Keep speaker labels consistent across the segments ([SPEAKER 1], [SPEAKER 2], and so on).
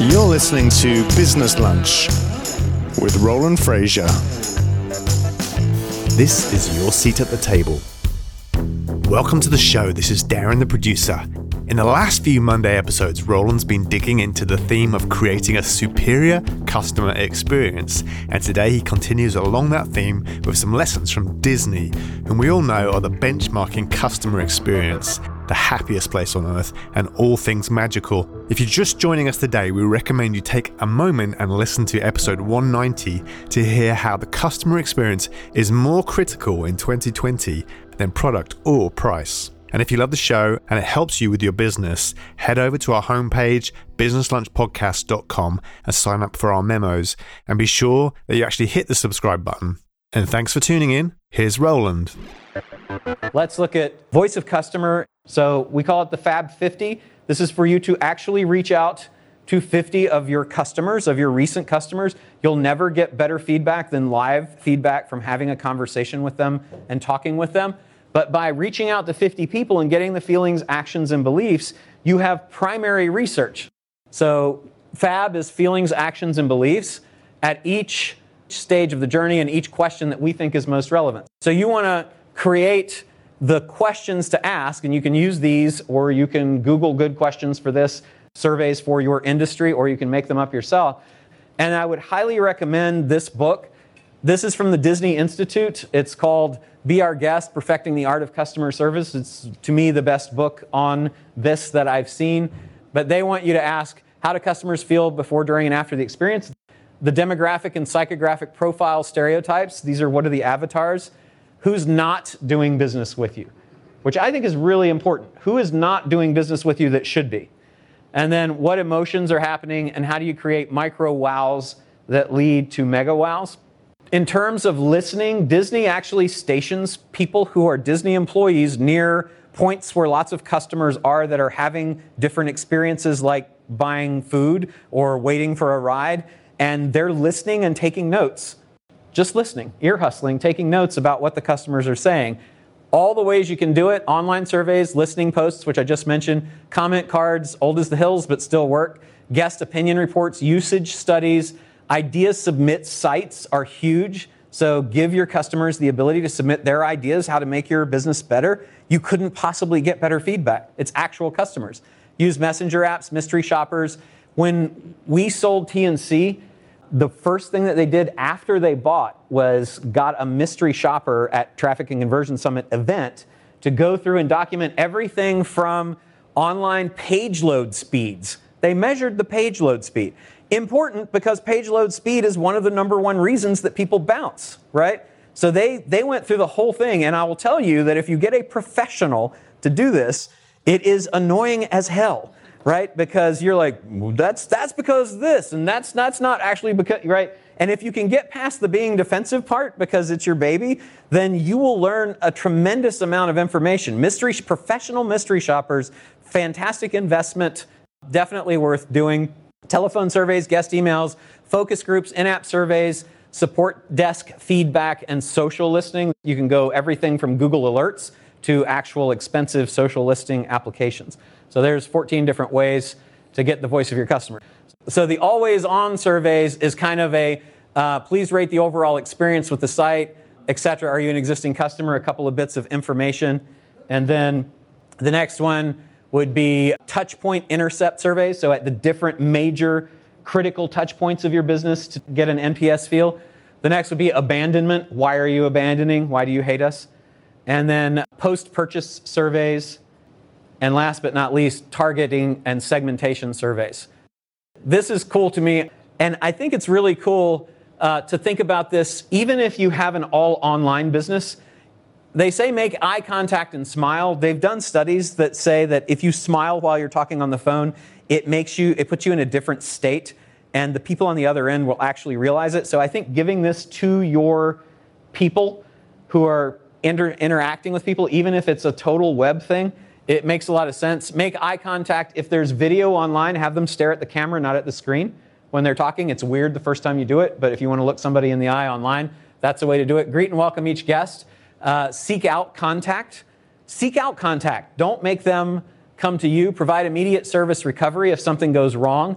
[SPEAKER 1] You're listening to Business Lunch with Roland Frazier. This is your seat at the table. Welcome to the show. This is Darren, the producer. In the last few Monday episodes, Roland's been digging into the theme of creating a superior customer experience. And today he continues along that theme with some lessons from Disney, whom we all know are the benchmarking customer experience, the happiest place on earth, and all things magical. If you're just joining us today, we recommend you take a moment and listen to episode 190 to hear how the customer experience is more critical in 2020 than product or price. And if you love the show and it helps you with your business, head over to our homepage, businesslunchpodcast.com, and sign up for our memos. And be sure that you actually hit the subscribe button. And thanks for tuning in. Here's Roland.
[SPEAKER 2] Let's look at voice of customer. So we call it the Fab 50. This is for you to actually reach out to 50 of your customers, of your recent customers. You'll never get better feedback than live feedback from having a conversation with them and talking with them. But by reaching out to 50 people and getting the feelings, actions, and beliefs, you have primary research. So FAB is feelings, actions, and beliefs at each stage of the journey and each question that we think is most relevant. So you want to create the questions to ask, and you can use these, or you can Google good questions for this, surveys for your industry, or you can make them up yourself. And I would highly recommend this book. This is from the Disney Institute. It's called Be Our Guest, Perfecting the Art of Customer Service. It's, to me, the best book on this that I've seen. But they want you to ask, how do customers feel before, during, and after the experience? The demographic and psychographic profile stereotypes. These are what are the avatars. Who's not doing business with you? Which I think is really important. Who is not doing business with you that should be? And then what emotions are happening, and how do you create micro wows that lead to mega wows? In terms of listening, Disney actually stations people who are Disney employees near points where lots of customers are that are having different experiences, like buying food or waiting for a ride, and they're listening and taking notes. Just listening, ear hustling, taking notes about what the customers are saying. All the ways you can do it: online surveys, listening posts, which I just mentioned, comment cards, old as the hills but still work, guest opinion reports, usage studies. Idea submit sites are huge. So give your customers the ability to submit their ideas, how to make your business better. You couldn't possibly get better feedback. It's actual customers. Use messenger apps, mystery shoppers. When we sold TNC, the first thing that they did after they bought was got a mystery shopper at Traffic and Conversion Summit event to go through and document everything from online page load speeds. They measured the page load speed. Important, because page load speed is one of the number one reasons that people bounce, right? So they went through the whole thing, and I will tell you that if you get a professional to do this, it is annoying as hell, right? Because you're like, that's because this, and that's not actually because, right? And if you can get past the being defensive part because it's your baby, then you will learn a tremendous amount of information. Professional mystery shoppers, fantastic investment, definitely worth doing. Telephone surveys, guest emails, focus groups, in-app surveys, support desk feedback, and social listening. You can go everything from Google Alerts to actual expensive social listing applications. So there's 14 different ways to get the voice of your customer. So the always on surveys is kind of a please rate the overall experience with the site, etc. Are you an existing customer? A couple of bits of information. And then the next one would be touch point intercept surveys. So at the different major critical touch points of your business to get an NPS feel. The next would be abandonment. Why are you abandoning? Why do you hate us? And then post-purchase surveys. And last but not least, targeting and segmentation surveys. This is cool to me. And I think it's really cool to think about this, even if you have an all online business. They say make eye contact and smile. They've done studies that say that if you smile while you're talking on the phone, it puts you in a different state, and the people on the other end will actually realize it. So I think giving this to your people who are interacting with people, even if it's a total web thing, it makes a lot of sense. Make eye contact. If there's video online, have them stare at the camera, not at the screen when they're talking. It's weird the first time you do it, but if you want to look somebody in the eye online, that's the way to do it. Greet and welcome each guest. Seek out contact. Seek out contact. Don't make them come to you. Provide immediate service recovery if something goes wrong.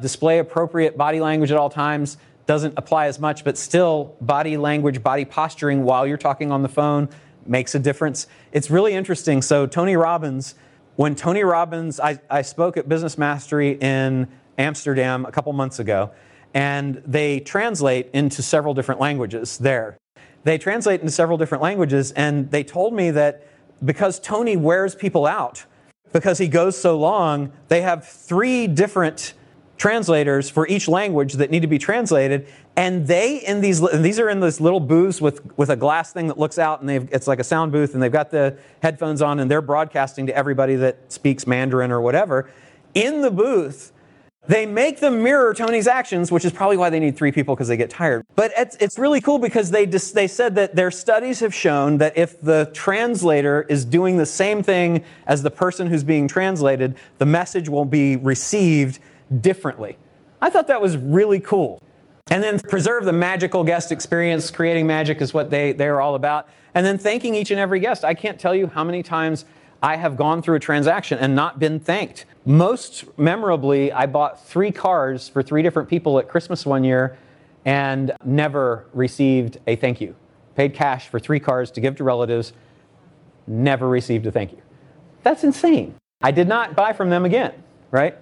[SPEAKER 2] display appropriate body language at all times doesn't apply as much, but still body language, body posturing while you're talking on the phone makes a difference. It's really interesting. So Tony Robbins, I spoke at Business Mastery in Amsterdam a couple months ago, and they translate into several different languages there. They translate into several different languages, and they told me that because Tony wears people out, because he goes so long, they have 3 different translators for each language that need to be translated, and these are in this little booths with a glass thing that looks out, and it's like a sound booth, and they've got the headphones on, and they're broadcasting to everybody that speaks Mandarin or whatever. In the booth, they make them mirror Tony's actions, which is probably why they need 3 people, because they get tired. But it's really cool because they said that their studies have shown that if the translator is doing the same thing as the person who's being translated, the message will be received differently. I thought that was really cool. And then preserve the magical guest experience. Creating magic is what they're all about. And then thanking each and every guest. I can't tell you how many times I have gone through a transaction and not been thanked. Most memorably, I bought 3 cars for 3 different people at Christmas one year and never received a thank you. Paid cash for 3 cars to give to relatives, never received a thank you. That's insane. I did not buy from them again, right?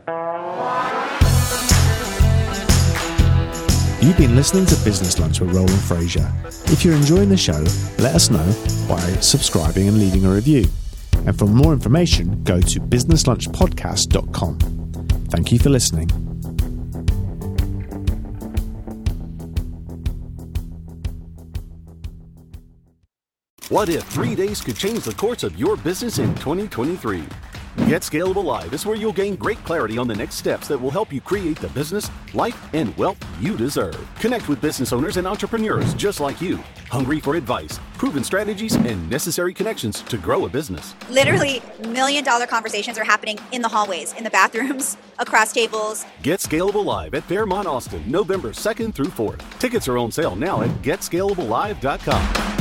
[SPEAKER 1] You've been listening to Business Lunch with Roland Frasier. If you're enjoying the show, let us know by subscribing and leaving a review. And for more information, go to businesslunchpodcast.com. Thank you for listening.
[SPEAKER 3] What if 3 days could change the course of your business in 2023? Get Scalable Live is where you'll gain great clarity on the next steps that will help you create the business, life, and wealth you deserve. Connect with business owners and entrepreneurs just like you, hungry for advice, proven strategies, and necessary connections to grow a business.
[SPEAKER 4] Literally million-dollar conversations are happening in the hallways, in the bathrooms, across tables.
[SPEAKER 3] Get Scalable Live at Fairmont Austin, November 2nd through 4th. Tickets are on sale now at getscalablelive.com.